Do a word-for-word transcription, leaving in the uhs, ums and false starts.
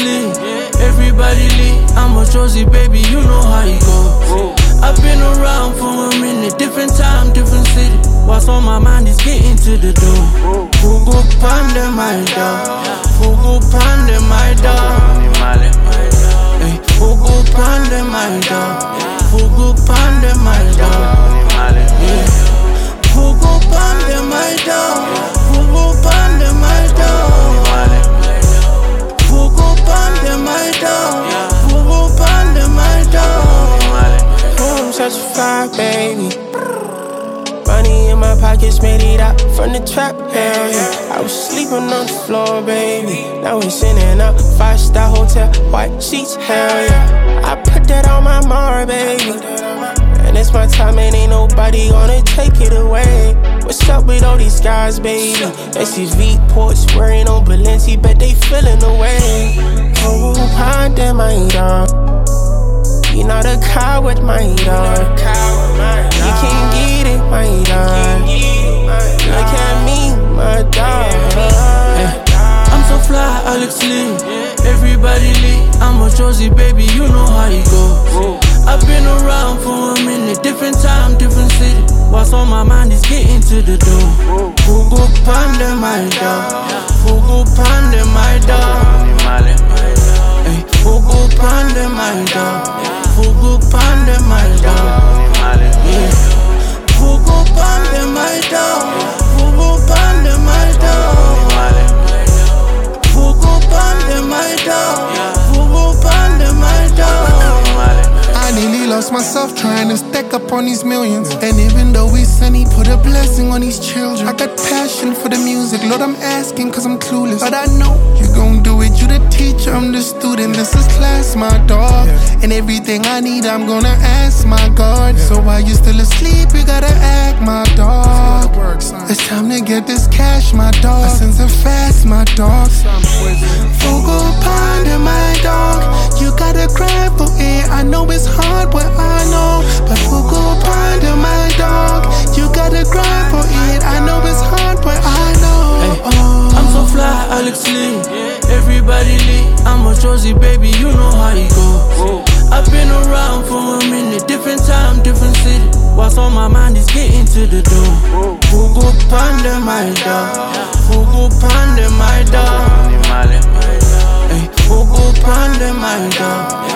Lee, everybody Lee. I'm a Josie, baby, you know how you go. I've been around for a minute, different time, different city. What's on my mind is getting to the door. Fugu pande my dog, Fugu pande my dog. Hey, Fugu pande my dog, Fugu pande my dog. Yeah, Fugu pande my dog, Fugu pande my dog. Fugu pande my dog, Fugu pande my dog. Oh, I'm such a fly, baby. Money in my pockets, made it out from the trap, hell yeah. I was sleeping on the floor, baby. Now we sitting up, five-star hotel, white sheets, hell yeah. I put that on my mar, baby. And it's my time and ain't nobody gonna take it away. What's up with all these guys, baby? S U V ports, wearing on Balenci, bet they feeling away. Oh, pond in my dog. You're not a coward, my dog. You can't get it, my dog. Look at me, my dog. Hey, I'm so fly, Alex Lee. Everybody Lee. I'm a Josie, baby, you know how you go. I've been around for a minute, different time, different city. What's on my mind is getting to the door. Fugu pande my dog, Fugu pande my dog. Hey, Fugu pande my dog, Fugu pande my dog. Yeah, Fugu pande my dog, Fugu pande my dog. Fugu pande my dog, Fugu pande my dog. I nearly lost myself trying to stack up on these millions. And even though we sunny, put a blessing on these children. I got passion for the music, Lord, I'm asking cause I'm clueless. But I know you gon' do it, you the teacher, I'm the student. This is class, my dog. And everything I need, I'm gonna ask my God. So while you still asleep, you gotta act, my dog. It's time to get this cash, my dog. I sense it fast, my dog. Fugu pande, my dog. You gotta cry for it, I know it's hard, but I know. But Fugu pande, my dog. You gotta cry for it, I know it's hard, but I know. Hey, I'm so fly, Alex Lee. Everybody Lee. I'm a Josie, baby, you know how you go. I've been around for a minute, different time, different city. What's on my mind is getting to the door. Fugu pande my dog, Fugu pande my dog. Hey, Fugu pande my dog.